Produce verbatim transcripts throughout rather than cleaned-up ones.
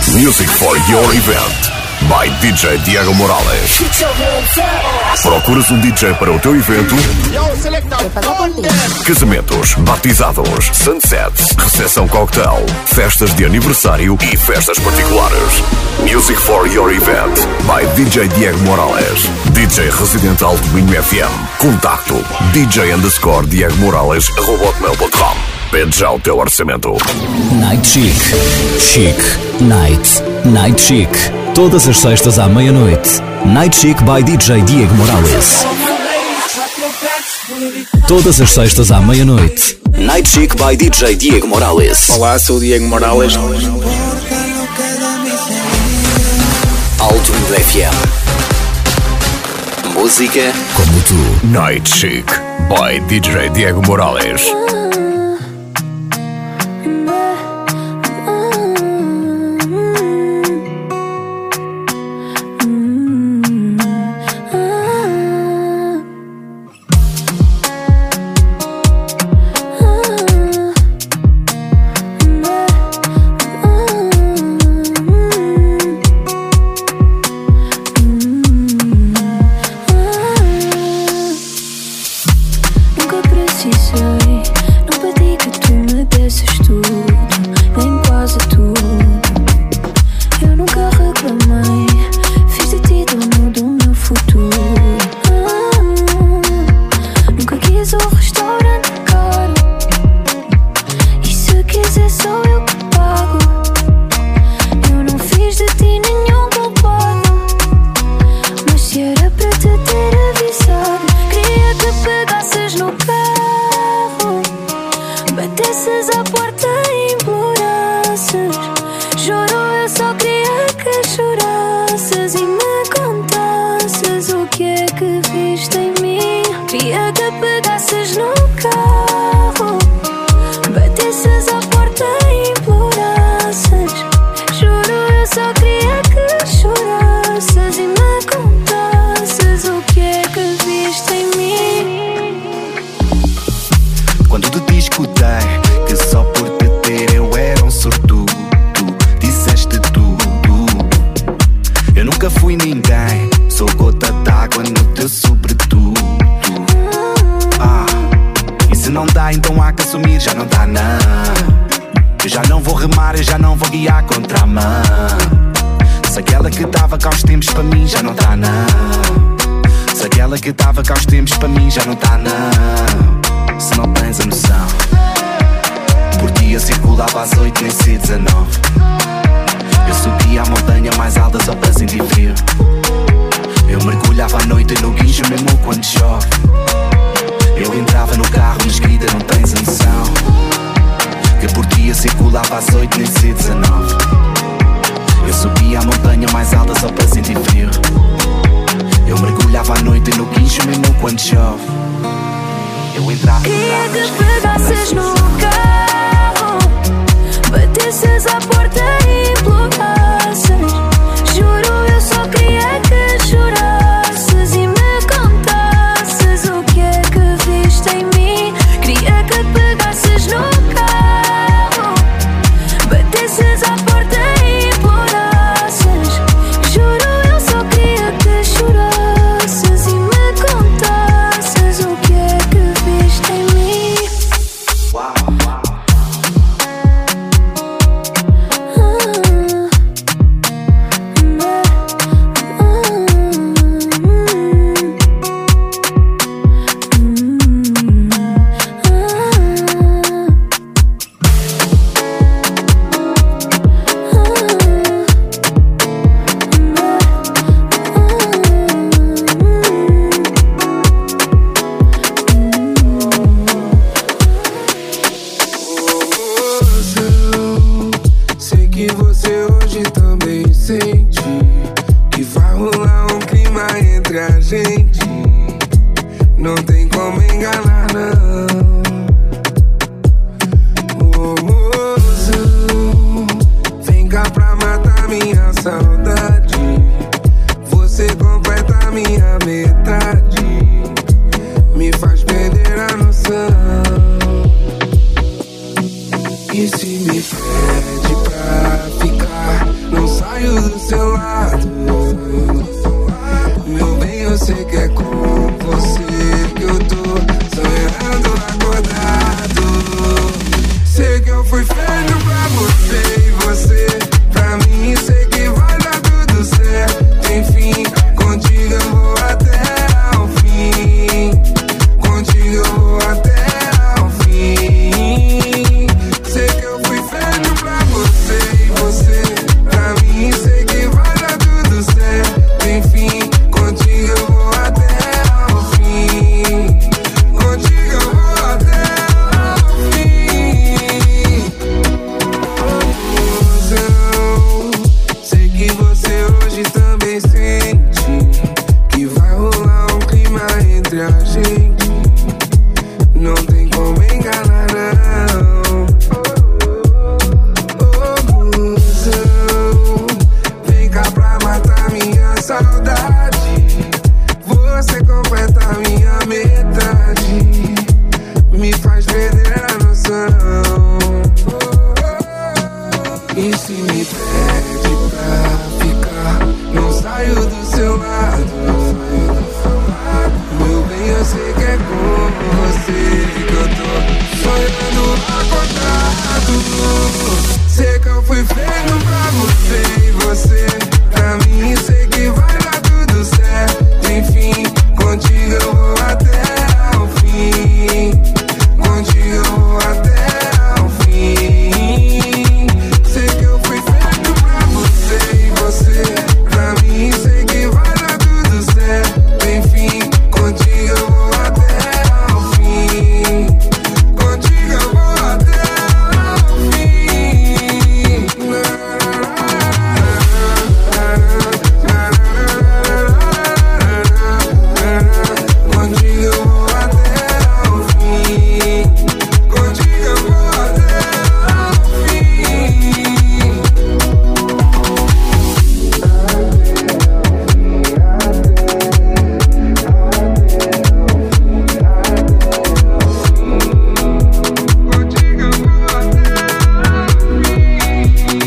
Music for your event by D J Diego Morales. Procuras um D J para o teu evento? Casamentos, batizados, sunsets, recepção cocktail, festas de aniversário e festas particulares. Music for your event by D J Diego Morales. D J Residente Alto Minho F M. Contacto D J underscore Diego Morales arroba hotmail ponto com. Pede já o teu orçamento. Night Chic. Chic. Night. Night Chic. Todas as sextas à meia-noite. Night Chic by D J Diego Morales. Todas as sextas à meia-noite. Night Chic by D J Diego Morales. Olá, sou o Diego Morales. Alto Minho F M. Música como tu. Night Chic by D J Diego Morales. E se me pede pra ficar, não E se me pede pra ficar, não saio do seu lado, não saio do seu lado. Meu bem, eu sei que é com você que eu tô sonhando acordado. Sei que eu fui feito pra você e você pra mim. Sei que vai dar tudo certo, enfim. Contigo eu vou até ao fim. Contigo eu vou até ao fim. Sei que eu fui feito pra você e você pra mim. Sei que vai dar tudo certo, enfim. Contigo eu vou até ao fim. Contigo eu vou até ao fim. Contigo eu vou até ao fim. Contigo eu vou até ao fim. Contigo eu vou até ao fim.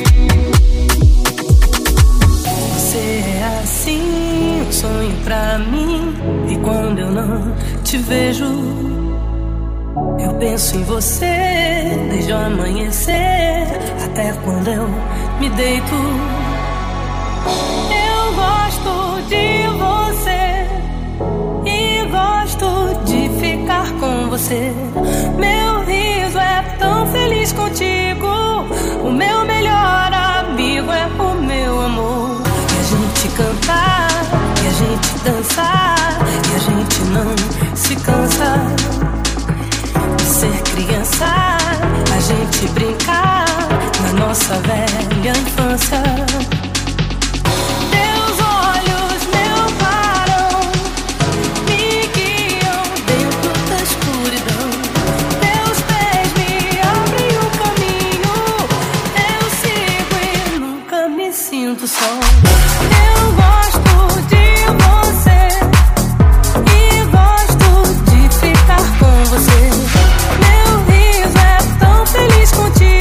Você é assim, um sonho pra mim. E quando eu não te vejo, eu penso em você desde o amanhecer até quando eu me deito. Eu gosto de você e gosto de ficar com você. Meu riso é tão feliz contigo. O meu melhor amigo é o meu amor. E a gente cantar, e a gente dançar, e a gente não se cansa de ser criança. A gente brincar na nossa velha infância. Teus olhos me amparam, me guiam dentro da escuridão. Teus pés me abrem o caminho. Eu sigo e nunca me sinto só. Eu gosto de você e gosto de ficar com você. Meu riso é tão feliz contigo.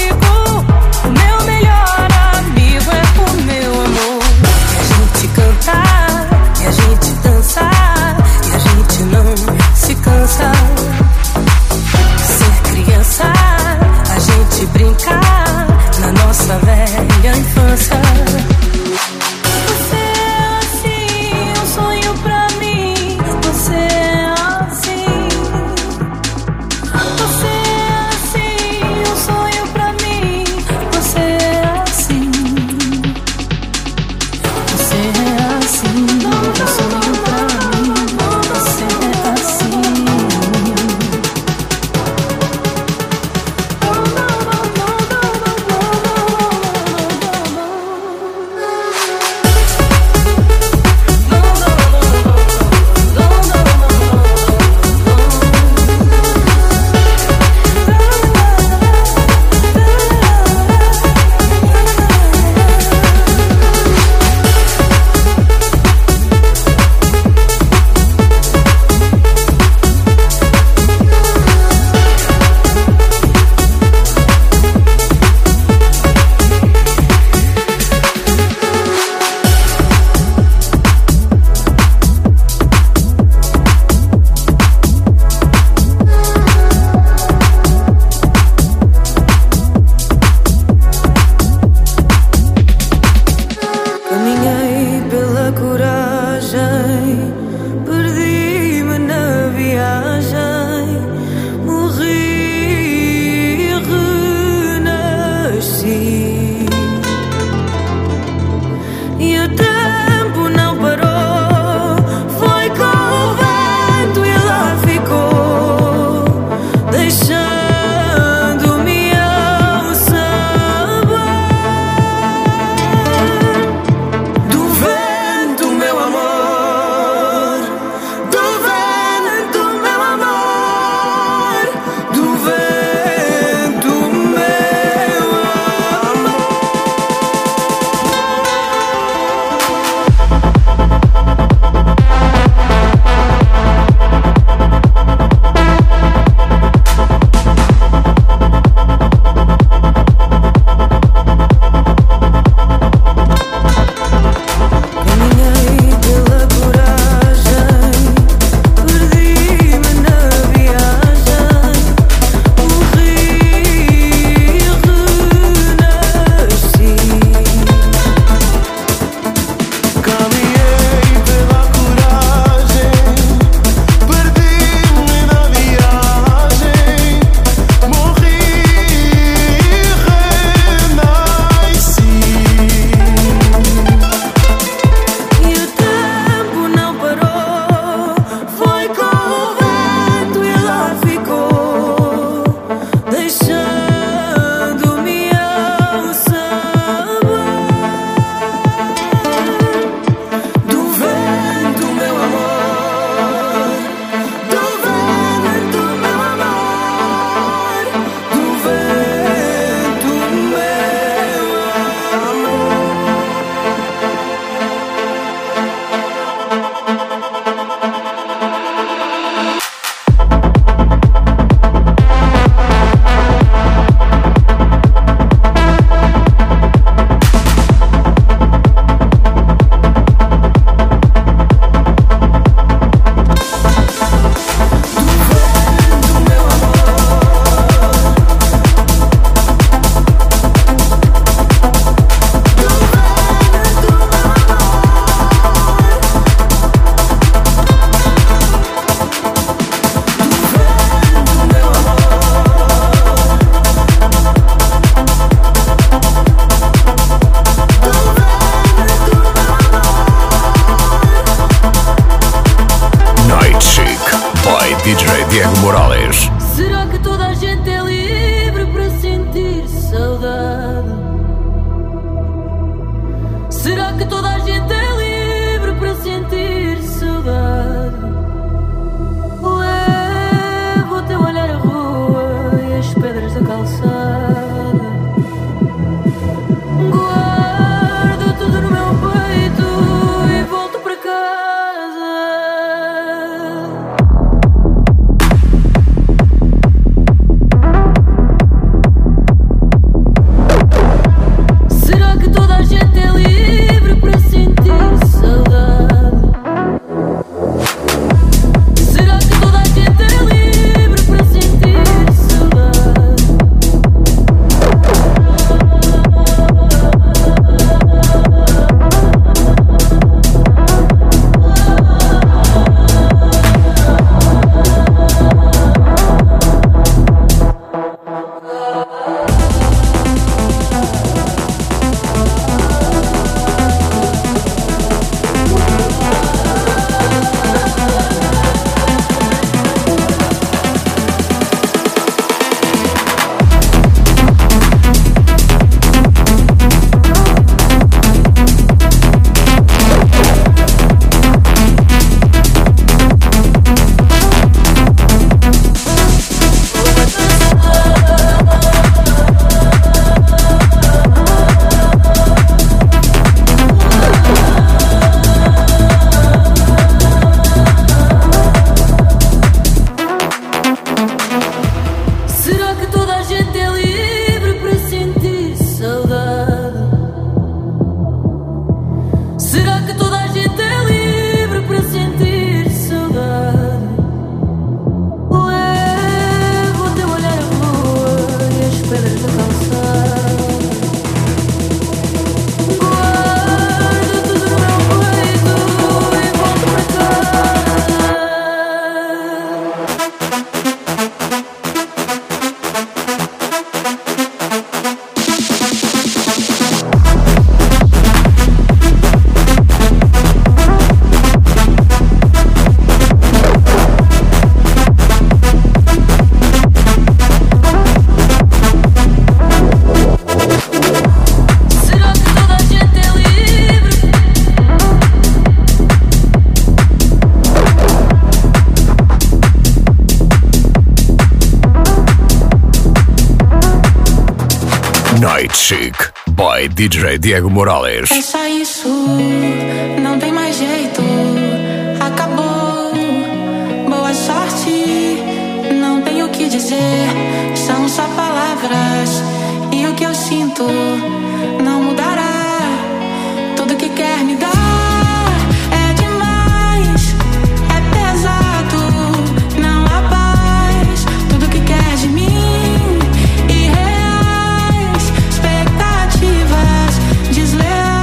Night Chic by D J Diego Morales. É só isso, não tem mais jeito. Acabou, boa sorte. Não tenho o que dizer, são só palavras. E o que eu sinto não mudará. Tudo que quer me dar é demais, é pesado, não há paz. Tudo que quer de mim, irreais, expectativas desleais.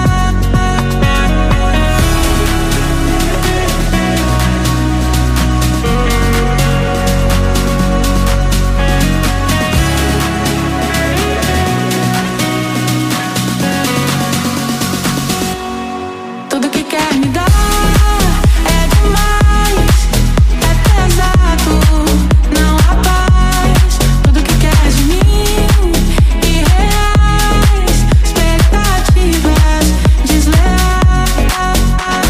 Tudo que quer me dar é demais, é pesado, não há paz. Tudo que quer de mim, irreais, expectativas desleais.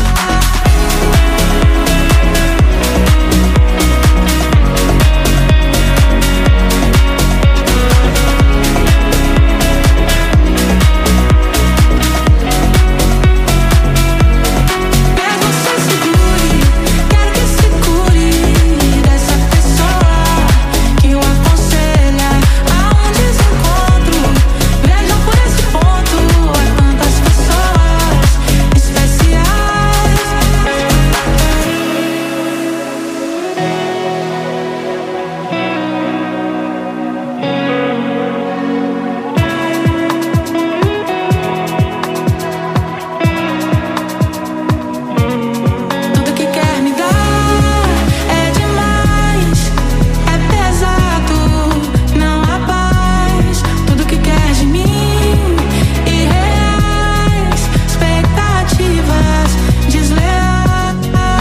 Quero que se segure, quero que se cure dessa pessoa que o aconselha a um desencontro. Vejam por esse ponto, há tantas pessoas especiais. Tudo que quer me dar é demais, é pesado, não há paz. Tudo que quer de mim, irreais, expectativas desleais.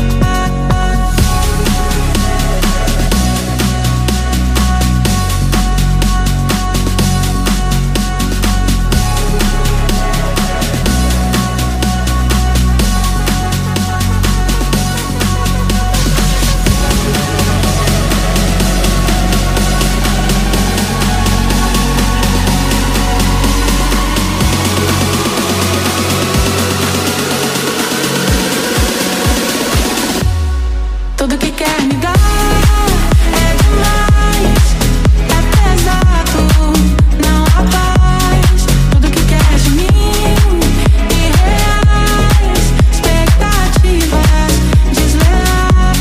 Tudo que quer me dar é demais, é pesado, não há paz. Tudo que quer de mim, irreais, expectativas desleais.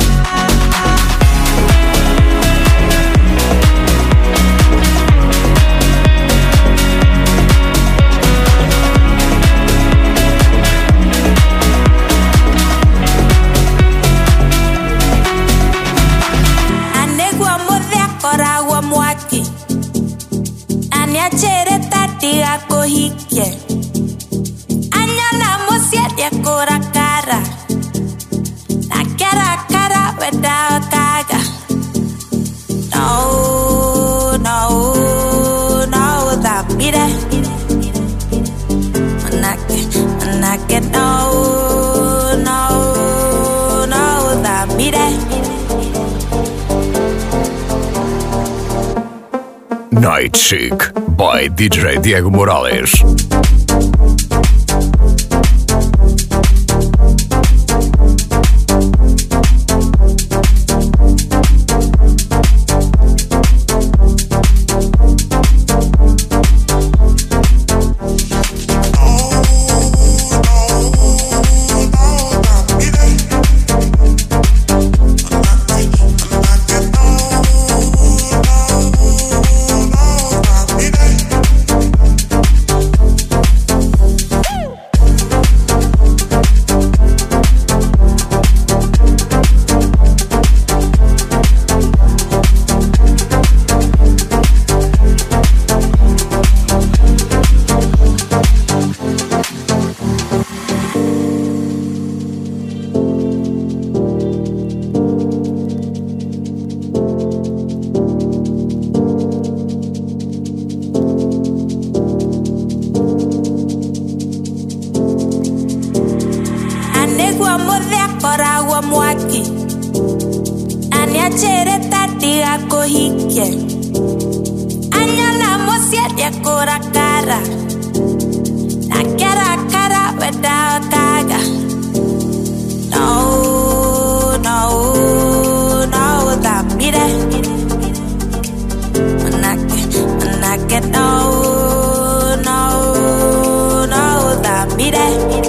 Anegua modea koragua mwaki Aniachere tatia kohike Anyana mosiatia kora cara Nakera cara weda kaga No, no, no, that mire Manake, manake, no, no, no, that mire Night Chic by D J Diego Morales. koragwa mwaki aniachere tati akohike anyala mosiatia korakara cara. Naquela cara vai dar caga. No, no, no, da mire. Manake, manake, no, no, no, da mire.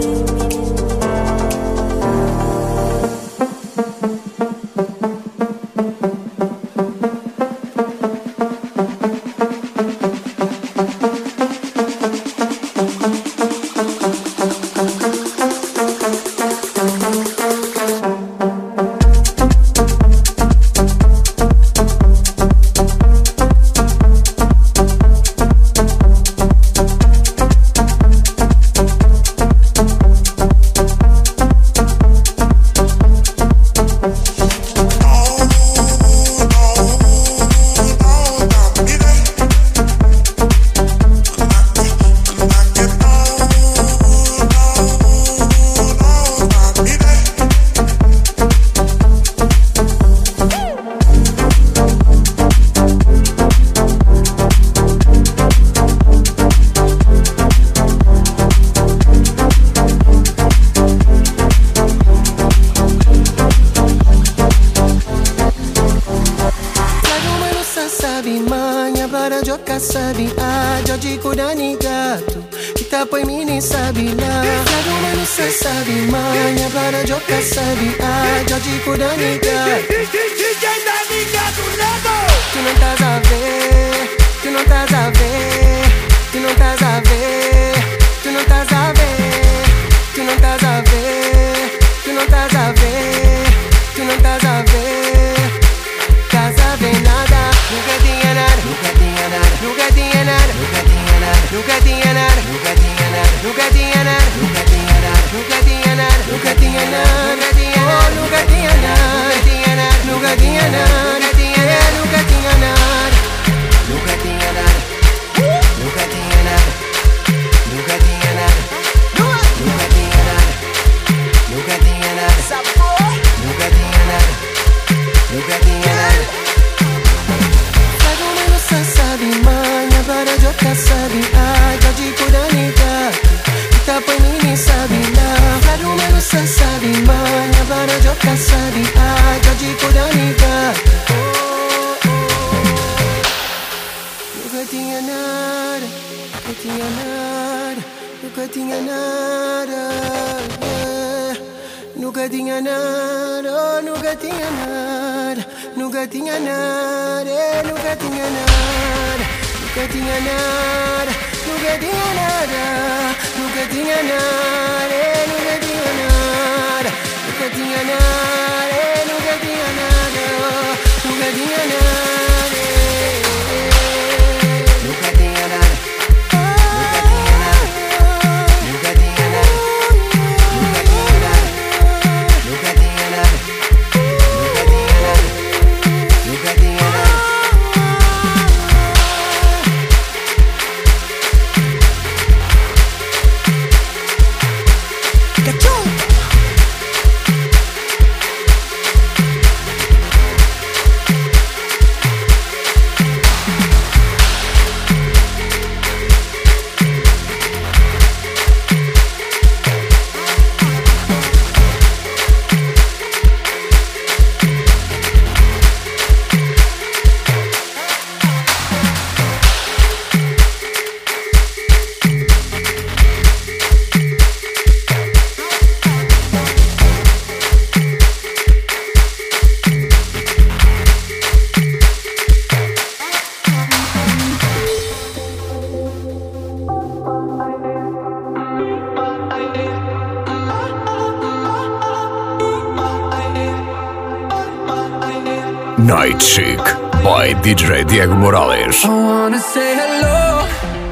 Night Chic by D J Diego Morales. I wanna say hello,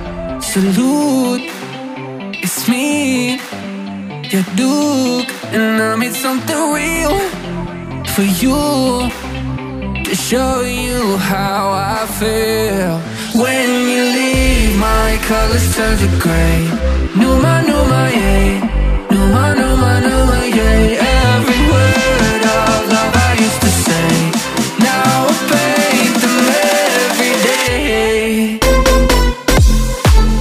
salute, it's me, your Duke, and I made something real for you, to show you how I feel. When you leave, my colors turn to gray. Numa, numa, yeah. Numa, numa, numa, yeah. Every word of love I used to say, now I paint them every day.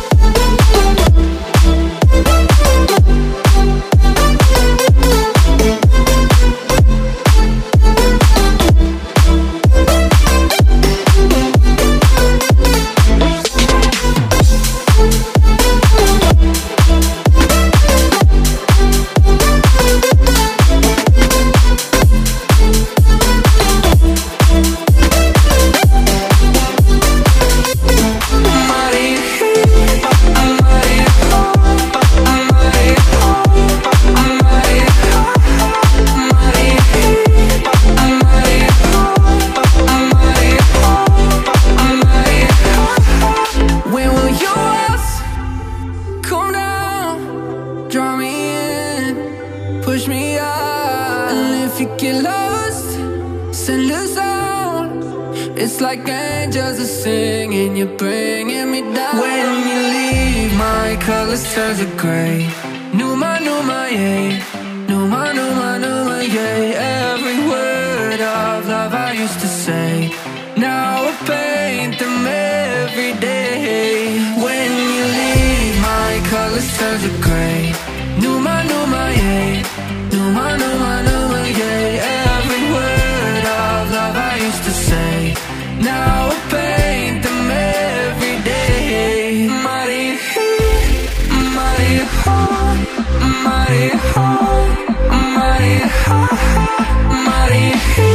if you get lost, send a song. It's like angels are singing, you're bringing me down. When you leave, my colors turn to gray. Numa, Numa, yeah. Numa, Numa, Numa, yeah. Every word of love I used to say, now I paint them every day. When you leave, my colors turn to gray. Numa, Numa, yeah. Numa, Numa, Numa, yeah. Every word of love I used to say, now I paint them every day. Mighty, mighty, mighty, mighty, mighty,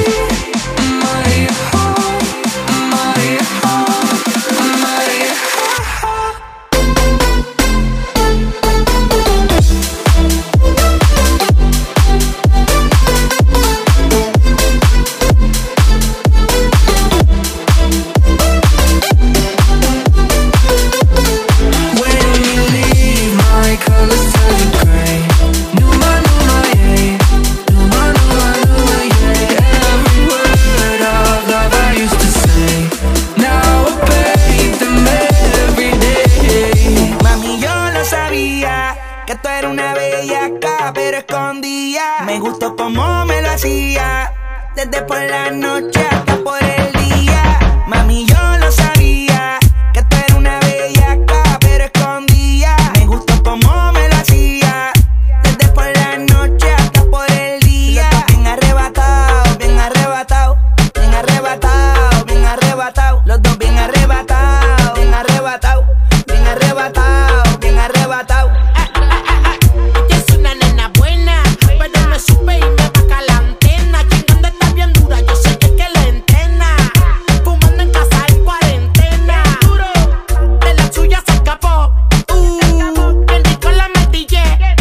Me gustó como me lo hacía, desde por la noche hasta por el día. Mami, yo lo sabía, que tú eras una bellaca, pero escondía. Me gustó como me lo hacía, desde por la noche hasta por el día. Los dos bien arrebatados, bien arrebatados, bien arrebatados, bien arrebatados. Los dos bien arrebatados, bien arrebatados, bien arrebatados, bien arrebatados. Supe y me baja la antena. Chingando está bien dura, yo sé que, que la entena. Fumando en casa en cuarentena. De la suya se escapó. Uh, el rico la metillé.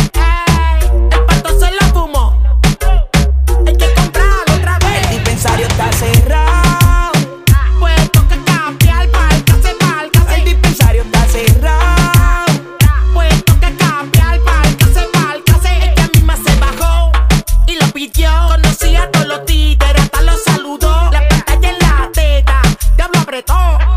El pato se la fumó. Hay que comprarlo otra vez. El dispensario está cerrado. Pues toca cambiar pa'l case, pa'l case. El dispensario está cerrado. Pues toca cambiar pa'l case, pa'l case. Es que a mí me se bajó y lo pidió. Conocí a todos los títeres, hasta los saludó. La pantalla en la teta, diablo apretó.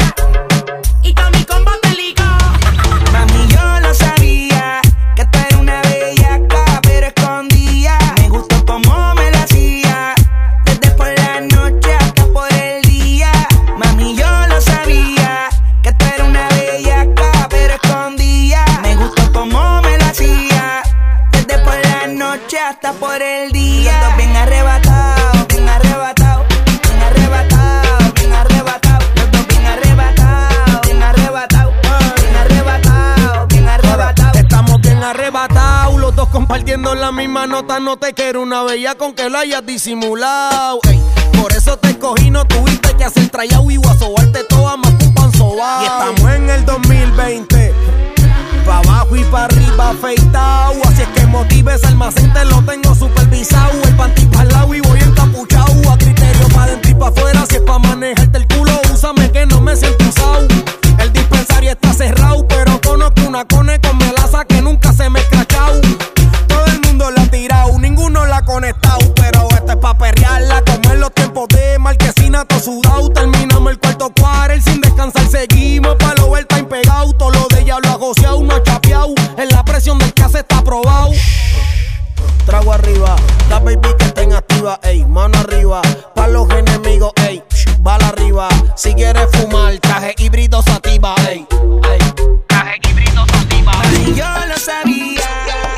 Y con mi combo te ligó. Mami, yo lo sabía, que tú eras una bellaca, pero escondía. Me gustó como me lo hacía, desde por la noche hasta por el día. Mami, yo lo sabía, que tú eras una bellaca, pero escondía. Me gustó como me lo hacía, desde por la noche hasta por el día. Los dos bien arrebatados, bien arrebatados, bien arrebatados, bien arrebatados. Los dos bien arrebatados, bien arrebatados, bien arrebatados, bien arrebatados. Estamos bien arrebatados, los dos compartiendo la misma nota. No te quiero una bella con que lo hayas disimulado. Ey, por eso te escogí, no tuviste que hacer tryout y guasobarte toda más que un pan sobao. Y estamos en el dos mil veinte, pa' abajo y pa' arriba afeitado. Así es que motive ese almacén, te lo tengo supervisado. El panty pa'l lado y voy encapuchado. A criterio pa' dentro y pa' afuera. Si es pa' manejarte el culo, úsame que no me siento usado. El dispensario está cerrado, pero conozco una cone con melaza que nunca se me ha escrachado. Todo el mundo la ha tirado, ninguno la ha conectado. Pero esto es pa' perrearla, como en los tiempos de Marquesina, todo sudado. Terminamos el cuarto quarter sin descansar, seguimos pa' lo overtime pegado. Todo lo de ella lo ha goceado, no ha chapeado. En la presión del case está probado. Trago arriba, la baby que estén activa, ey, mano arriba. Pa' los enemigos, ey, bala arriba. Si quieres fumar, traje híbrido sativa, ey, ey, traje híbrido sativa, ey. Yo lo sabía.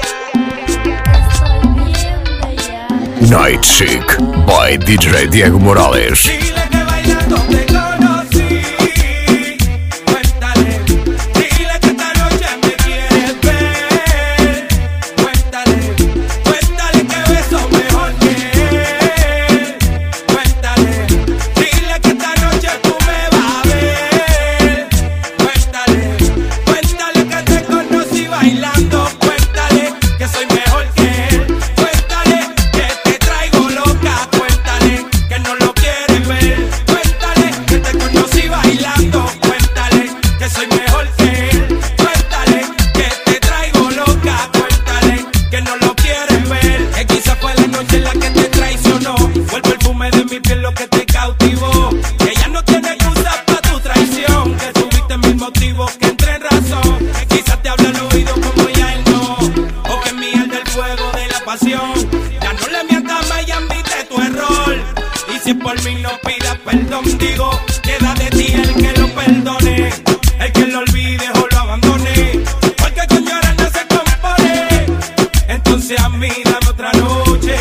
Night Chic by D J Diego Morales. Dile que bailando te conocí. Cuéntale, dile que esta noche me quieres ver. Cuéntale, cuéntale que beso mejor que él. Cuéntale, dile que esta noche tú me vas a ver. Cuéntale, cuéntale que te conocí bailando. Cuéntale que soy mejor que él. Cuéntale que te traigo loca. Cuéntale que no lo quieres ver. no pidas perdón, digo, queda de ti el que lo perdone, el que lo olvide o lo abandone, porque con llorar no se compone. Entonces a mí dame otra noche,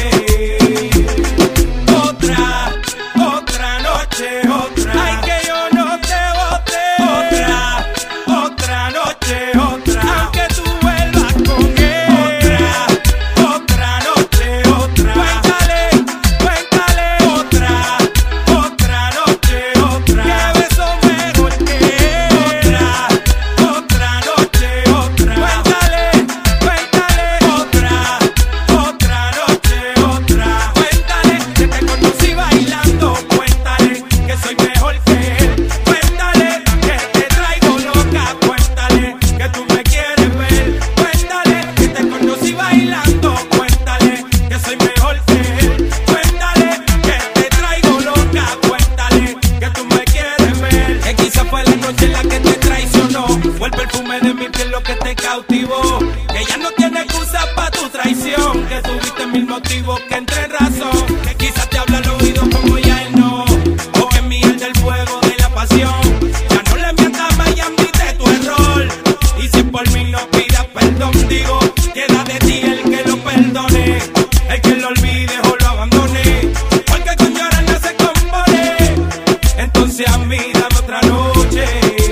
otra, otra noche, otra. Ay, que yo no te bote, otra, otra noche, otra. Aunque tú vuelvas con él, otra, otra noche, otra. Cuéntale, cuéntale, otra, otra noche, otra. Que beso mejor que él, otra, otra noche, otra. Cuéntale, cuéntale, otra, otra noche, otra. Cuéntale que te conocí bailando, cuéntale que soy mejor que él, cuéntale que te traigo loca, cuéntale que tú me quieres ver, cuéntale que te conocí bailando, cuéntale que soy mejor que él, cuéntale que te traigo loca, cuéntale que tú me quieres ver. Que quizá fue la noche en la que te traicionó, fue el perfume de mi piel lo que te cautivó, que ya no tiene excusa pa' tu traición, que tuviste mil motivos que entre razón, que quizás te habla al oído como ya él no, o que miel del fuego de la pasión, ya no le mientas más y admite tu error, y si por mí no pidas perdón, digo, queda de ti el que lo perdone, el que lo olvide o lo abandone, porque con llorar no se compone. Entonces a mí dame otra noche,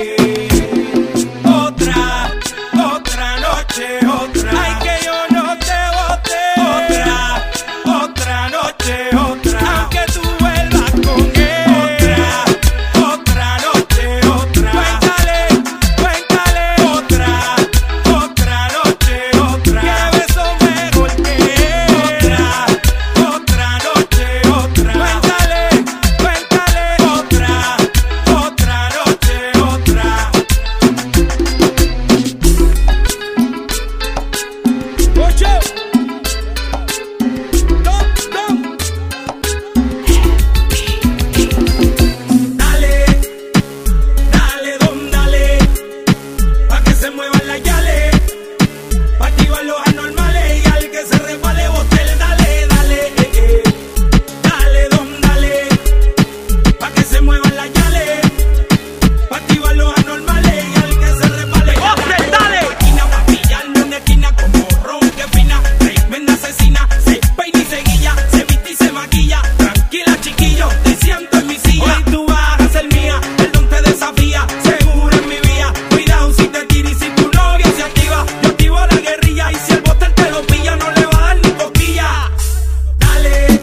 otra, otra noche, otra. Ay, que yo no te bote, otra, otra noche, otra. Aunque tú vuelvas con él, otra, otra noche, otra. Cuéntale, cuéntale, otra, otra noche, otra. Que beso mejor que él, otra, otra noche, otra. Cuéntale, cuéntale, otra, otra noche, otra. Ocho, dos, dos. Dale, dale, don, dale, pa' que se muevan las yales, pa' activar los anormales y al que se resbale botel, dale, dale, eh, eh. Dale, don, dale, pa' que se muevan las yales, pa' activar los anormales y al que se resbale botel, dale. Esquina pa' pillarlo en esquina como ron que fina, tremenda asesina, se peina y se guilla, se viste y se maquilla, tranquila chiquillo, te siento en mi silla. Hoy tú vas a ser mía, el don te desafía, seguro en mi vía, cuidado si te tira y si tu novio se activa, yo activo la guerrilla y si el botel te lo pilla no le va a dar ni cosquilla. Dale,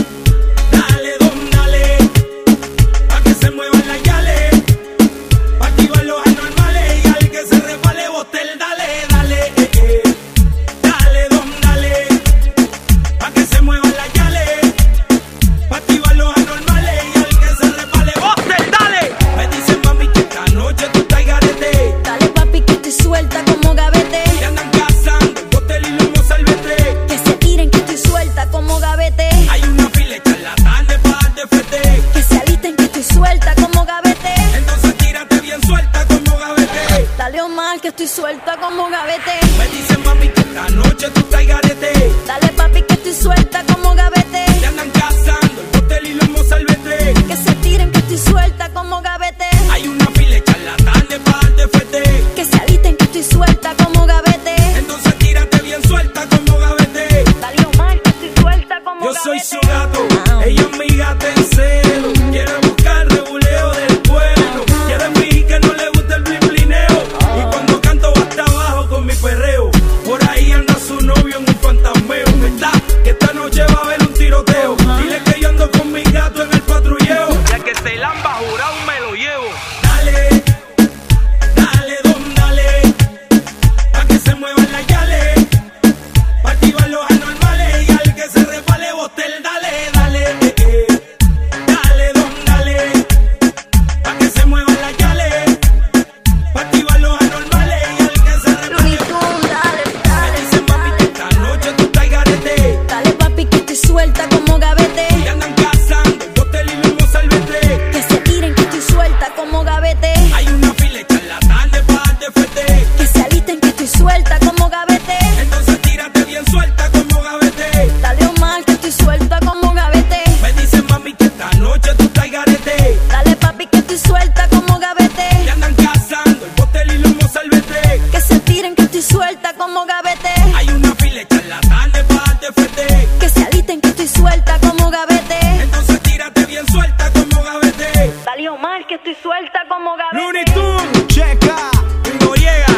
dale, don, dale, pa' que se muevan las yales, pa' activar los anormales y al que se resbale botel, dale, dale, eh, eh. Dale, don, dale, pa' que se muevan las yales, pa' activar los anormales y al que se resbale botel, dale. Me dicen mami que esta noche tú estás garete, Dale papi que estoy suelta como gavete, te andan cazando el botel y lomo salvete, que se tiren que estoy suelta como gavete, hay una fila de charlatanes pa' darte fete, que se alisten que estoy suelta como gavete, entonces tírate bien suelta como gavete. dale Omar que estoy suelta como gavete, Me dicen mami que esta noche tú estás garete, dale papi que estoy suelta como gavete, te andan cazando el botel y lomo salvete, que se tiren que estoy suelta como gavete, hay una fila de charlatanes pa' darte fete, que se alisten que estoy suelta como gavete, entonces tírate bien suelta como gavete. dale Omar que estoy suelta como Yo gavete. soy su gato, ella es mi gata en celo, quiere buscar reguleo del pueblo, quiere fingir que no le gusta el blimplineo, y cuando canto va hasta abajo con mi perreo, por ahí anda su novio en un fantasmeo, ¿verdad? Que esta noche va a haber un tiroteo, dile que yo ando con mi gato en el patrulleo, ya que se lamba jurado me lo llevo. Dale, dale, don, dale, pa' que se muevan las yales, pa' activar los anormales y al que se resbale botel, dale, dale, eh, eh. Dale, don, dale, pa' que se muevan las yales, pa' activar los anormales y al que se resbale Looney Tunes, dale, dale, Me dicen mami que esta noche tú estás garete, dale papi que estoy suelta como gavete, te andan cazando el botel y lomo salvete, que se tiren que estoy suelta como gavete, hay una fila de charlatanes pa' darte fete, que se alisten que estoy suelta como gavete, entonces tírate bien suelta como gavete. dale Omar que estoy suelta como gavete, Me dicen mami que esta noche tú estás estoy suelta como gavete. Hay una fila hecha en la tarde para darte fuerte. Que se alisten que estoy suelta como gavete. Entonces tírate bien suelta como gavete. Salió mal que estoy suelta como gavete. Looney Tunes, checa, Noriega,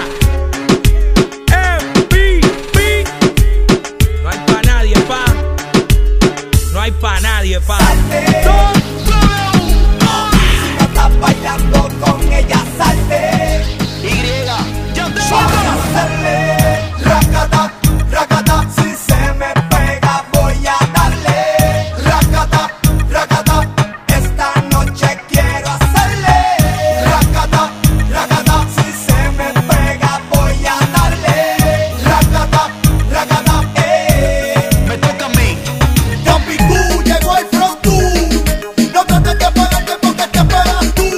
M V P. No hay pa' nadie, pa. No hay pa' nadie, pa. Bailando con ella, salte. Y, yo te voy a hacerle racata, racata. Si se me pega, voy a darle racata, racata. Esta noche quiero hacerle racata, racata. Si se me pega, voy a darle racata, racata. Eh. Me toca a mí. Jumpy Q, llegó el front tú. No trates de apagarte porque te apagas tú.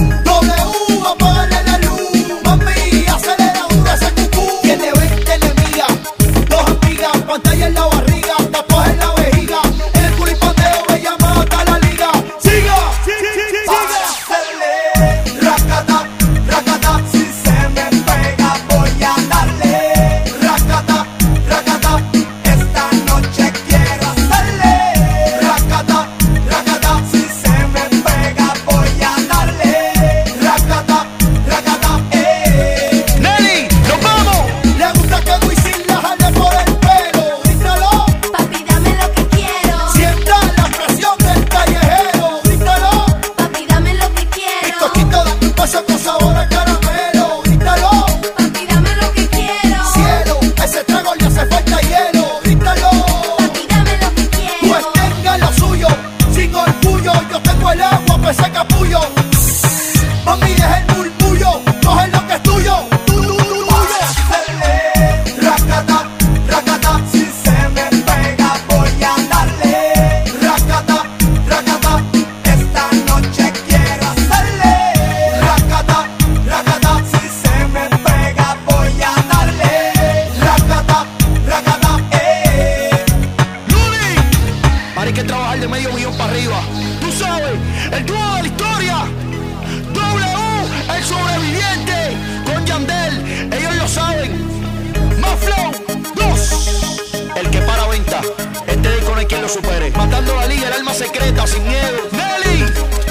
Pantalla en la barriga, tatuajes en la vejiga, en el culipandeo me llama hasta la liga. ¡Siga! Para hacerle racata, racata. Si se me pega voy a darle racata, racata. Esta noche quiero hacerle racata, racata. Si se me pega voy a darle racata, racata. Eh. Nelly, nos vamos. Le gusta que Wisin la jale por el pelo. Papi, dame lo que quiero. Sienta la presión del callejero. Grítalo. Papi, dame lo que quiero. Bizcochito de un paso con sabor a caramelo. Grítalo. Papi, dame lo que quiero. Cielo, a ese trago le hace falta hielo. Grítalo. Papi, dame lo que quiero. Pues tenga lo suyo, sin orgullo. Yo tengo el agua, pues ese capullo. Mami, deja el murmullo. Coge lo que es tuyo. Tu, tu, tu, tuyo. Hacerle racata, racata. Si se me pega voy a darle racata, racata. Esta noche quiero hacerle racata, racata. Si se me pega voy a darle racata, racata. Eh. Luli, ahora hay que trabajar de medio millón para arriba. Tú sabes, el dúo de la historia. W, el sobreviviente con Yandel, ellos lo saben. Más Flow, dos, el que para venta. Este disco no hay quien lo supere. Matando la liga, el alma secreta, sin miedo. Nelly.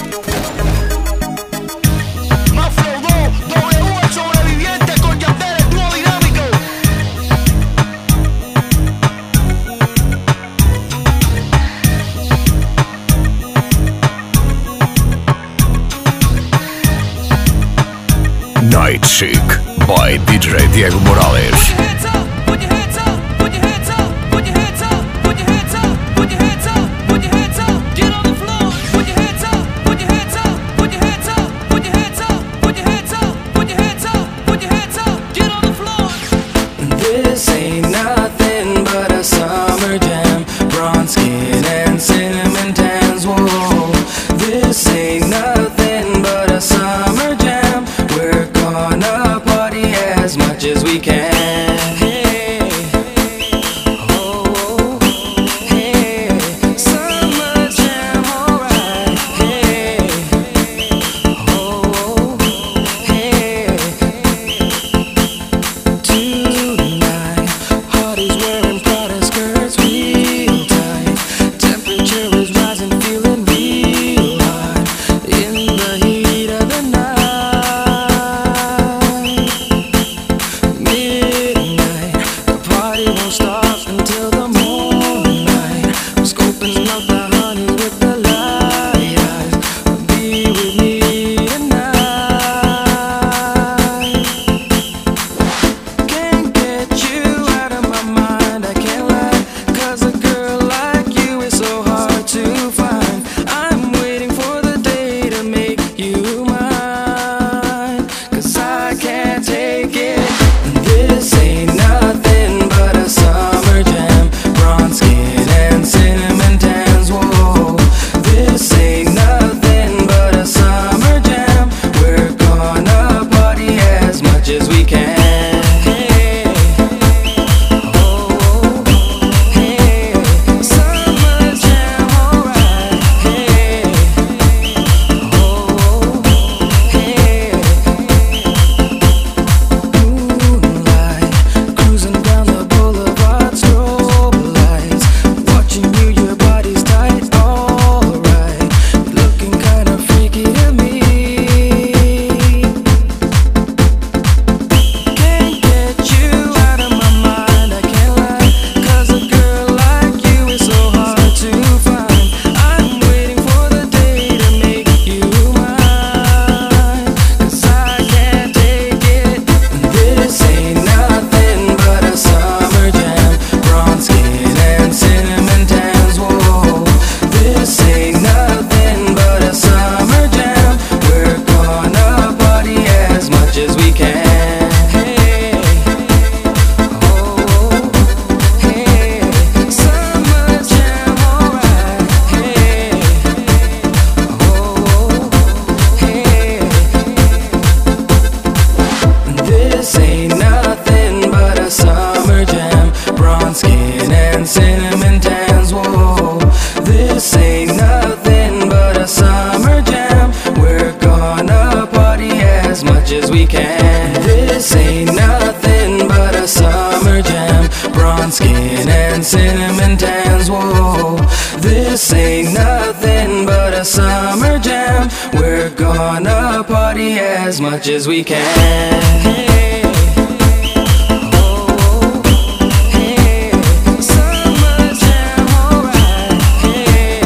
Más Flow dos, W, el sobreviviente con Yandel, el dúo dinámico. Night Chic by D J Diego Morales. This ain't nothing but a summer jam. Bronze skin and cinnamon tans. Whoa, this ain't nothing but a summer jam. We're gonna party as much as we can. Hey, oh, hey, summer jam, alright. Hey, oh, hey. Tonight, Hardy's wearing Prada skirts. cinnamon tans, whoa. This ain't nothing but a summer jam. We're gonna party as much as we can. Hey. Oh, hey. Summer jam, alright. Hey.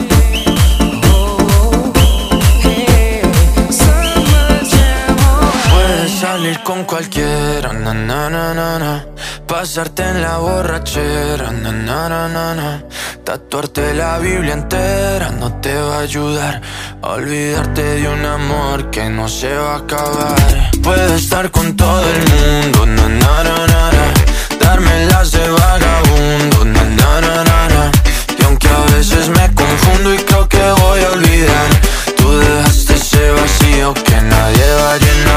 Oh, hey. Summer jam, alright. Puedes salir con cualquiera, na na na na na. Pasarte en la borrachera, na na na na na. Tatuarte la Biblia entera no te va a ayudar a olvidarte de un amor que no se va a acabar. Puedo estar con todo el mundo, na na na na na. Darme las de vagabundo, na na na na na. Y aunque a veces me confundo y creo que voy a olvidar, tú dejaste ese vacío que nadie va a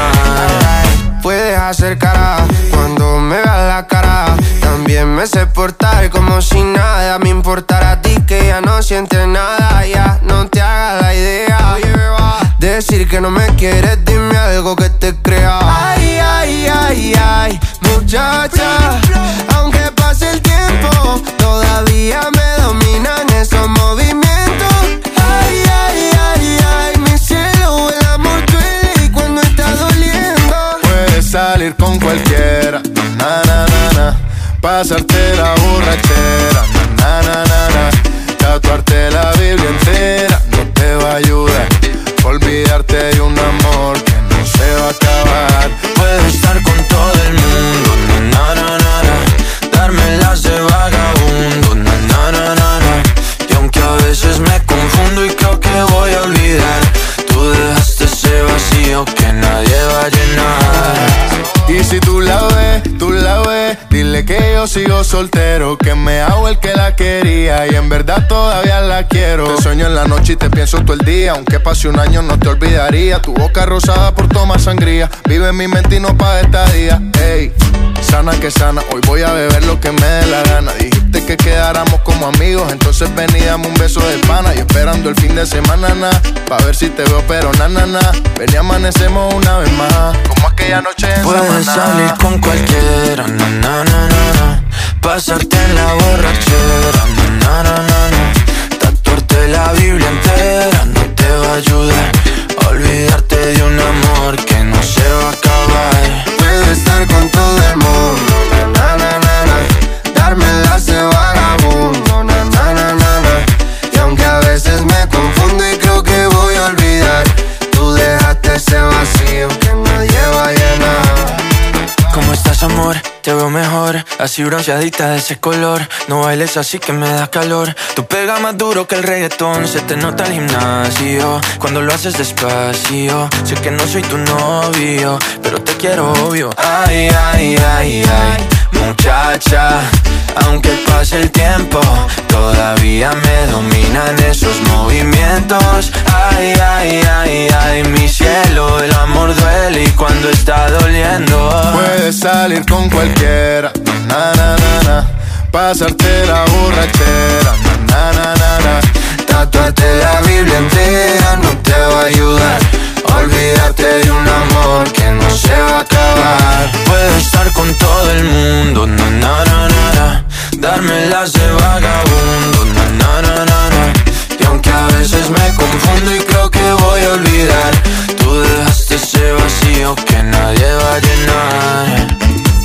llenar. Puedes hacer cara cuando me veas la cara. También me sé portar como si nada me importara a ti, que ya no sientes nada. Ya no te hagas la idea. Oye, beba, decir que no me quieres, dime algo que te crea. Ay, ay, ay, ay, muchacha, aunque pase el tiempo, todavía me dominan esos movimientos. Ay, ay, ay, ay, mi cielo, el amor duele y cuando está doliendo. Puedes salir con cualquiera, na na na na. Pasarte la borrachera, na na na na na. Tatuarte la Biblia entera no te va a ayudar a olvidarte de un amor que no se va a acabar. Puedo estar con todo el mundo, na na na na na. Darme las de vagabundo, na na na na na. Y aunque a veces me confundo y creo que voy a olvidar, tú dejaste ese vacío que nadie va a llenar. Y si tú la ves, tú la ves, dile que yo sigo soltero, que me hago el que la quería y en verdad todavía la quiero. Te sueño en la noche y te pienso todo el día, aunque pase un año no te olvidaría. Tu boca rosada por tomar sangría, vive en mi mente y no pa' esta día. Ey, sana que sana, hoy voy a beber lo que me dé la gana. Dijiste que quedáramos como amigos, entonces ven y dame un beso de pana. Y esperando el fin de semana, na, pa' ver si te veo pero na na na. Ven y amanecemos una vez más, como aquella noche en Samaná. Puedes salir con cualquiera, na na na na na. Pasarte en la borrachera, na na na na na. Tatuarte la Biblia entera no te va a ayudar a olvidarte de un amor que no se va a acabar. Puedo estar con todo el mundo, na na na na. Darme las de vagabundo, na na na na na. Y aunque a veces me confundo y creo que voy a olvidar, tú dejaste ese vacío que nadie va a llenar. ¿Cómo estás, amor? Te veo mejor, así bronceadita de ese color. No bailes así que me da calor. Tú pegas más duro que el reggaetón, se te nota el gimnasio cuando lo haces despacio. Sé que no soy tu novio, pero te quiero obvio. Ay, ay, ay, ay, muchacha, aunque pase el tiempo, todavía me dominan esos movimientos. Ay, ay, ay, ay, mi cielo, el amor duele y cuando está doliendo. Puedes salir con cualquiera, na na na na. Pasarte la borrachera, na na na na na. Tatuarte la Biblia entera no te va a ayudar a olvidarte de un amor que no se va a acabar. Puedo estar con todo el mundo, na na na na na. Darme las de vagabundo, na na na na na. Y aunque a veces me confundo y creo que voy a olvidar, tú dejaste ese vacío que nadie va a llenar.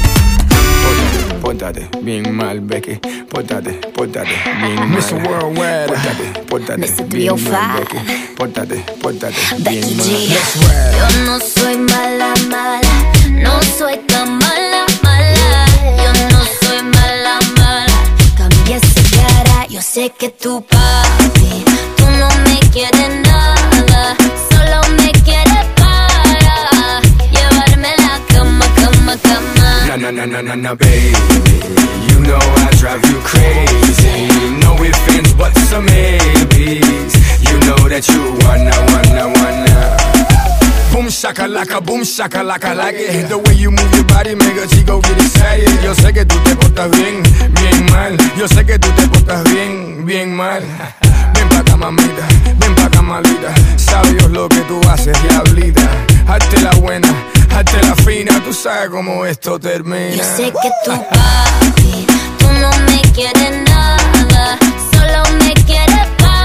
Pórtate bien mal, Becky. Pórtate, pórtate bien mal. mister Worldwide. Pórtate, pórtate bien mal, Becky. Pórtate, pórtate bien mal. Yo no soy mala, mala. No soy tan mala, mala. Yo no soy mala, mala. Cambié esa cara. Yo sé que tu papi, tú no me quieres nada. Solo me quieres para llevarme a la cama, cama, cama. Na na na na na na, baby. You know I drive you crazy. No ifs, ands, buts, or maybes. You know that you wanna, wanna, wanna. Boom shakalaka, boom shakalaka, like it. The way you move your body, make a chico get excited. Yo sé que tú te portas bien, bien mal. Yo sé que tú te portas bien, bien mal. Ven pa' acá, mamita, ven pa' acá, malita. Sabe Dios lo que tú haces, diablita. Hazte la buena, hazte la fina. Tú sabes cómo esto termina. Yo sé que tu papi, tú no me quieres quiere nada, solo me quiere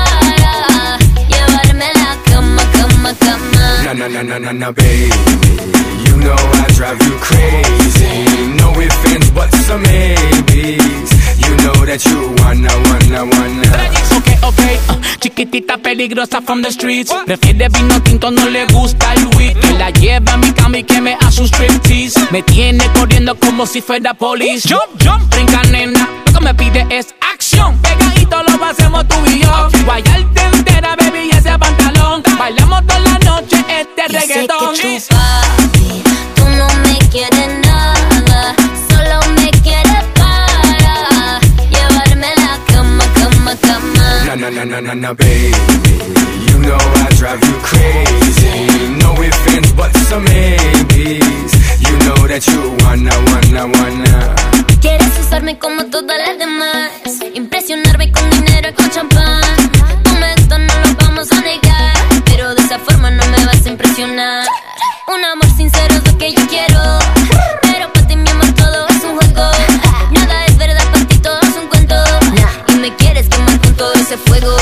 para llevarme a la cama, cama, cama. Na na na na na na, baby, you know I drive you crazy. No ifs, ands, buts, or maybes. You know that you wanna, wanna, wanna. Okay, okay, uh, chiquitita peligrosa from the streets. Prefiere vino tinto, no le gusta el weed. Que la lleva a mi cama y que me hace un striptease. Me tiene corriendo como si fuera police. Jump, jump, brinca nena, lo que me pide es acción. Pegadito lo hacemos tú y yo. Guayarte entera, baby, y ese pantalón. Bailamos toda la noche este Yo reggaetón. sé que tu papi, tú no me quieres nada, solo me quieres para llevarme a la cama, cama, cama. Na na na na na na, baby, you know I drive you crazy. No ifs, ands, buts, or maybes. You know that you wanna, wanna, wanna. Quieres usarme como todas las demás, impresionarme con dinero y con champán. Un momento no lo vamos a negar, pero de esa forma no me vas a impresionar. Un amor sincero es lo que yo quiero, pero para ti mi amor todo es un juego. Nada es verdad, para ti todo es un cuento, y me quieres quemar con todo ese fuego.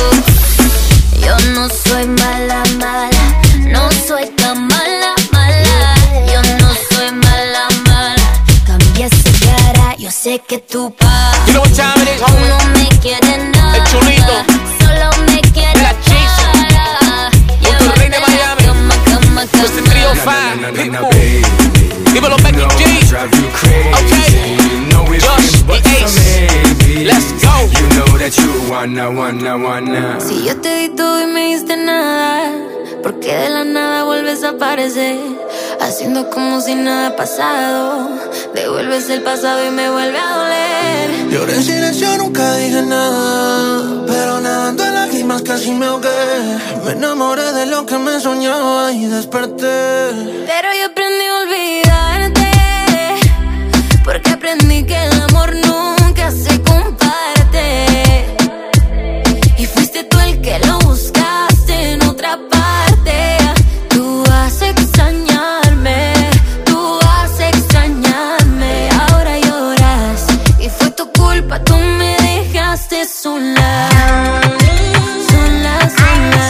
Yo no soy mala, mala, no soy tan mala, mala. Yo no soy mala, mala, cambié esa cara, yo sé que tu pa. You know what time it is, Tú homie? no me quieres nada, El chulito, solo me quieres la Jason, para Junto al rey de Miami, cama, cama, cama. mister three oh five, Pitbull, dímelo Becky G, okay, Josh, the Ace, let's go. You know that you wanna, wanna, wanna. Si yo te di todo y me diste nada, ¿por qué de la nada vuelves a aparecer? Haciendo como si nada ha pasado. Devuelves el pasado y me vuelve a doler. Lloré en silencio, nunca dije nada, pero nadando en lágrimas casi me ahogué. Me enamoré de lo que me soñaba y desperté. Pero yo aprendí a olvidarte, porque aprendí que el amor nunca se comparte. Y fuiste tú el que lo buscaste en otra parte. Tú vas a extrañarme, tú vas a extrañarme. Ahora lloras y fue tu culpa, tú me dejaste sola. Sola, sola,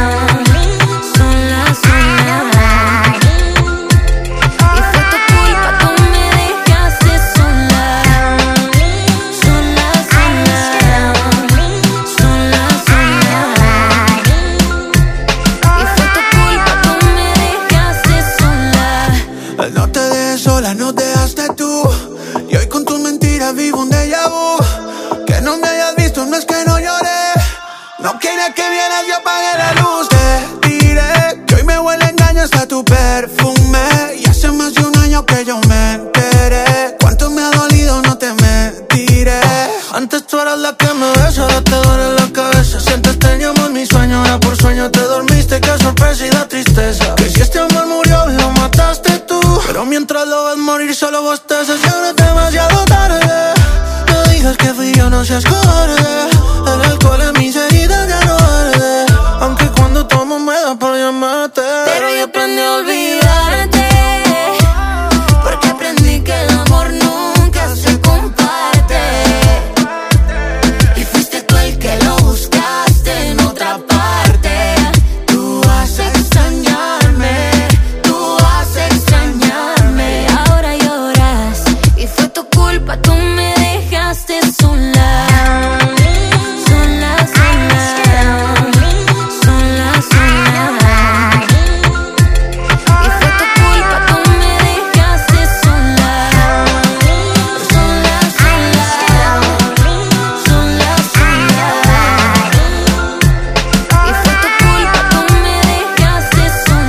sola, sola. Y fue tu culpa, tú me dejaste sola. Sola, sola, sola, sola. Y fue tu culpa, tú me dejaste sola. No te dejé sola, no te dejaste tú. Y hoy con tus mentiras vivo un déjà vu. Que no me hayas visto, no es que no lloré. No quería que vieras, yo apagué la luz. Te diré que hoy me huele a engaño hasta tu perfume. Y hace más de un año que yo me enteré. Cuánto me ha dolido, no te mentiré. Antes tú eras la que me besa, ahora te duele la cabeza. Sientes te llamo en mi sueño, ahora por sueño te dormiste. Qué sorpresa y da tristeza. Que si este amor murió, lo mataste tú. Pero mientras lo ves morir, solo bostezas. Y ahora es demasiado tarde. No digas que fui yo, no seas cobarde. El alcohol en mis heridas ya no arde. Aunque cuando tomo me da por llamarte. Pero yo aprendí a olvidarte, porque aprendí que el amor nunca se comparte. Y fuiste tú el que lo buscaste en otra parte. Tú vas a extrañarme, tú vas a extrañarme. Ahora lloras y fue tu culpa, tú me dejaste sola. Sola, sola, sola, sola. Y fue tu culpa, tú me dejaste sola. Sola, sola, sola, sola. Y fue tu culpa, tú me dejaste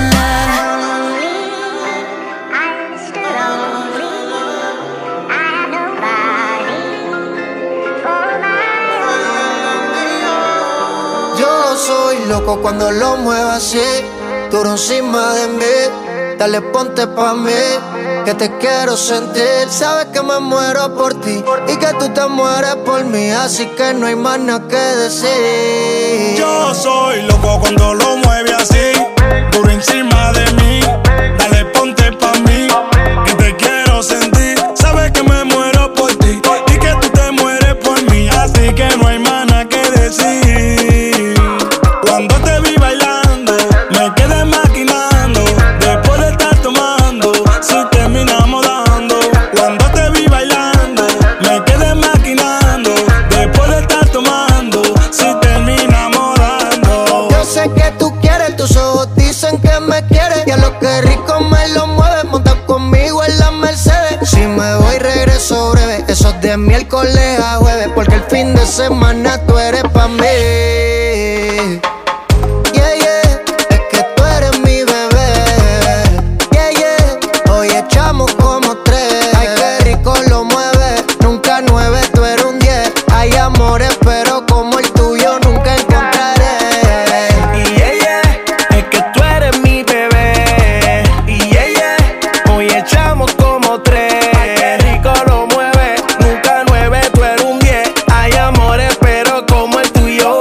Yo soy loco cuando lo muevo así, duro encima de mí. Dale, ponte pa' mí, que te quiero sentir. Sabes que me muero por ti y que tú te mueres por mí, así que no hay más nada que decir. Yo soy loco cuando lo mueve así, duro encima de mí. Dale, ponte pa' mí, que te quiero sentir. Sabes que me muero por ti y que tú te mueres por mí, miércoles a jueves, porque el fin de semana tú eres pa' mí. Yeah, yeah, es que tú eres mi bebé. Yeah, yeah, hoy echamos como tres. Ay, qué rico lo mueve, nunca nueve, tú eres un diez. Hay amores, pero como el tuyo nunca encontraré. Y yeah, yeah, es que tú eres mi bebé. Y yeah, yeah, hoy echamos como tres. Ay, qué rico lo mueve, nunca nueve, tú eres un diez. Hay amores, pero como el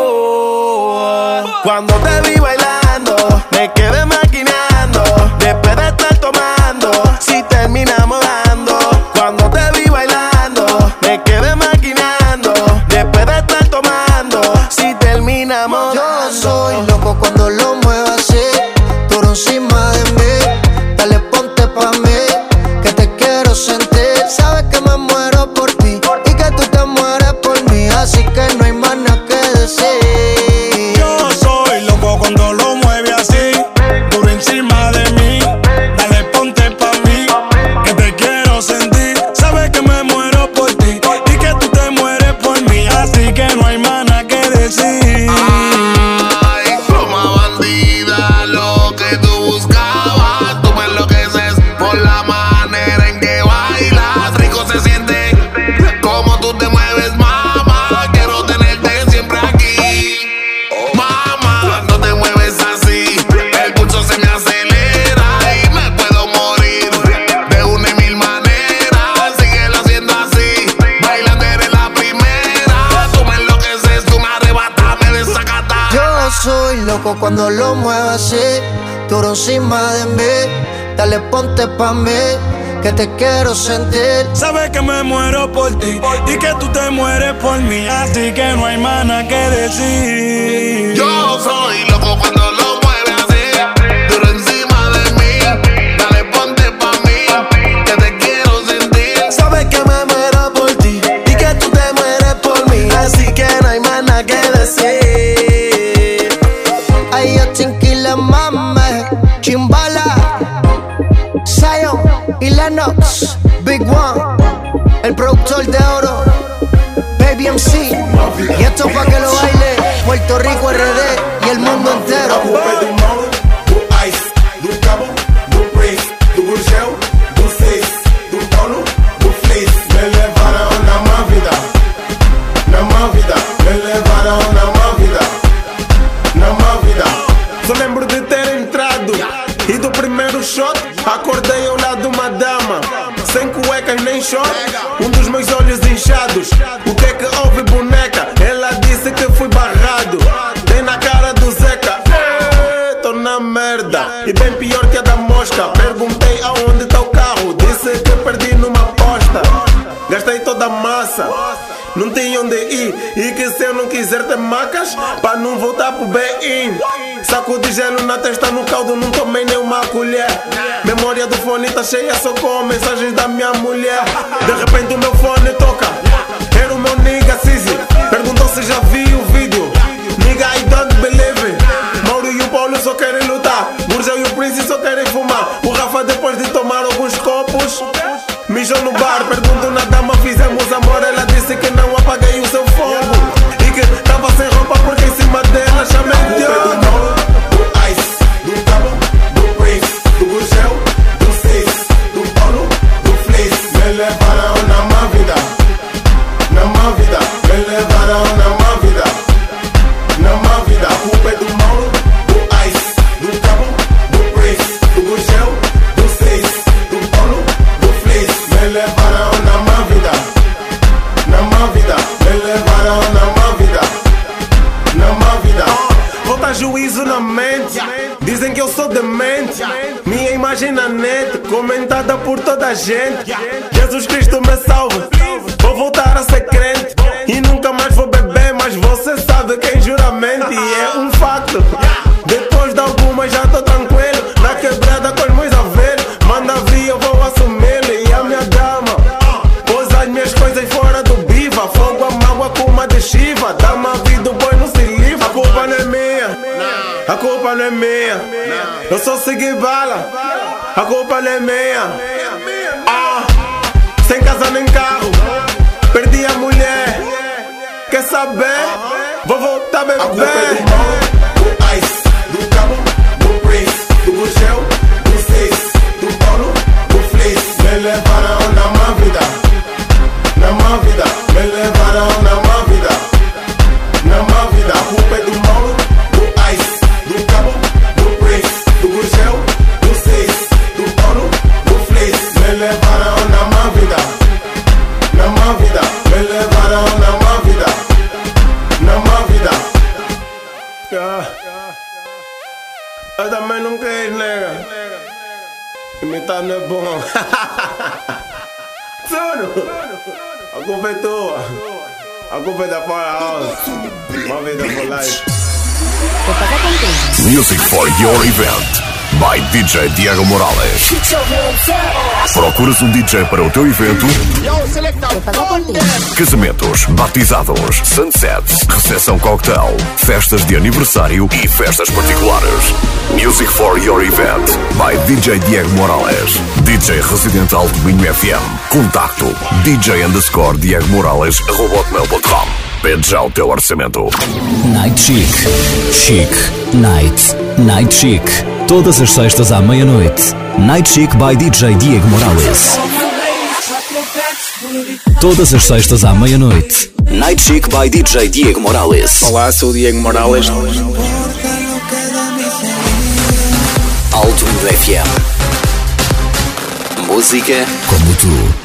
tuyo. Cuando te vi bailando, me quedé maquinando. Después de estar tomando, si terminamos dando. Cuando te vi bailando, me quedé maquinando. Después de estar tomando, si terminamos Yo dando. soy loco cuando lo muevo así, duro encima de mí. Dale, ponte pa' mí, que te quiero sentir. Sabes que me muero por ti y que tú te mueres por mí, así que no hay más nada que decir. Yo soy loco cuando lo mueve así, duro encima de mí. Dale, ponte pa' mí, que te quiero sentir. Sabes que me muero por ti y que tú te mueres por mí, así que no hay más nada que decir. Ay, como bandida, lo que tú buscabas. Tú me enloqueces por la manera en que bailas. Rico se siente como tú te mueves, mamá. Quiero tenerte siempre aquí. Mamá, no te mueves así, el pulso se me acelera y me puedo morir de una y mil maneras. Síguelo haciendo así, bailando eres la primera. Tú me enloqueces, tú me arrebatas, me desacatas. Yo soy loco cuando lo muevo así, duro encima de mí. Dale, ponte pa' mí, que te quiero sentir. Sabes que me muero por ti y que tú te mueres por mí, así que no hay más nada que decir. Yo soy loco cuando lo mueve así, duro encima de mí. Dale, ponte pa' mí, que te quiero sentir. Sabes que me muero por ti y que tú te mueres por mí, así que no hay más nada que decir. Ay, yo chinquile mame, Chimbala, Zion y Lennox, Big One, el productor de oro, Baby M C. Y esto pa' que lo baile Puerto Rico, R D y el mundo entero. Do ice, do cabo, do praise, do gurgel, do seis, do tono, do fleece. Me levaram na má vida, na má vida. Me levaram na má vida, na má vida. Só lembro de ter entrado e do primeiro shot acordei ao lado de uma dama, sem cuecas nem short, um dos meus olhos inchados. O que é que houve, boneca? Ela disse que fui barrado. Dei na cara do Zeca, eh, tô na merda. E bem pior que a da mosca. Perguntei aonde tá o carro, disse que perdi numa aposta. Gastei toda a massa, não tinha onde ir. E que se eu não quiser ter macas, pra não voltar pro B-In. Saco de gelo na testa, no caldo, não tomei nem uma colher. Memória do fone tá cheia só com mensagens da minha mulher. De repente o meu fone toca, era o meu nigga Cizi. Perguntou se já vi o vídeo, nigga I don't believe it. Mauro e o Paulo só querem lutar, Burgel e o Prince só querem fumar. O Rafa depois de tomar alguns copos mijou no bar. Pergunto na dama, fizemos amor, ela disse que não apaguei o seu fogo e que tava sem roupa porque em cima dela chamei de ouro. Do ice, do cabo, do praise, do gurgel, do seis, do tono, do fleece. Me levaram na má vida, na má vida. Me levaram na má vida, na má vida. A culpa é do Mauro, do ice, do cabo, do praise, do gurgel, do seis, do tono, do fleece. Me levaram na má vida, na má vida. Me levaram na má vida, na má vida. Volta juízo na mente, dizem que eu sou demente. Minha imagem na net, comentada por toda a gente. Jesus Cristo me salve, vou voltar a ser crente. E nunca mais vou beber, mas você sabe quem juramento. E é um facto, depois de algumas já tô tranquilo. Na quebrada com os meus haveres, manda vir, eu vou assumi-lo. E a minha dama, pôs as minhas coisas fora do biva. Fogo, a mágoa com uma de Shiva. Dama, vida, o boi não se livra. A culpa não é minha, a culpa não é minha. Eu só segui bala, a culpa não é minha. Ah, sem casa nem carro, perdi tá bem, vou voltar bem A culpa é bem. do mal, do ice, do cabo, do prince, do gurgel, do seis, do Paulo, do fleece. Me levaram na má vida, na má vida. Me levaram na má vida, na má vida. A culpa é do mal, do ice, do cabo, do prince, do gurgel, do seis, do Paulo, do fleece. Me levaram na má vida, na má vida. Me levaram na má vida, na má vida. Ah. Eu também não quero, nega. Imitar não é bom. Sono. A culpa é tua. A culpa é da Powerhouse. Uma vida for life. Music for your event by D J Diego Morales. Procuras um D J para o teu evento? Casamentos, batizados, sunsets, recepção cocktail, festas de aniversário e festas particulares. Music for your event by D J Diego Morales. D J residente Alto Minho F M. Contacto D J underscore Diego Morales arroba hotmail ponto com. Pede já o teu orçamento. Night Chic. Chic. Night. Night Chic. Todas as sextas à meia-noite. Night Chic by D J Diego Morales. Todas as sextas à meia-noite. Night Chic by D J Diego Morales. Olá, sou o Diego Morales. Alto Minho F M. Música como tu.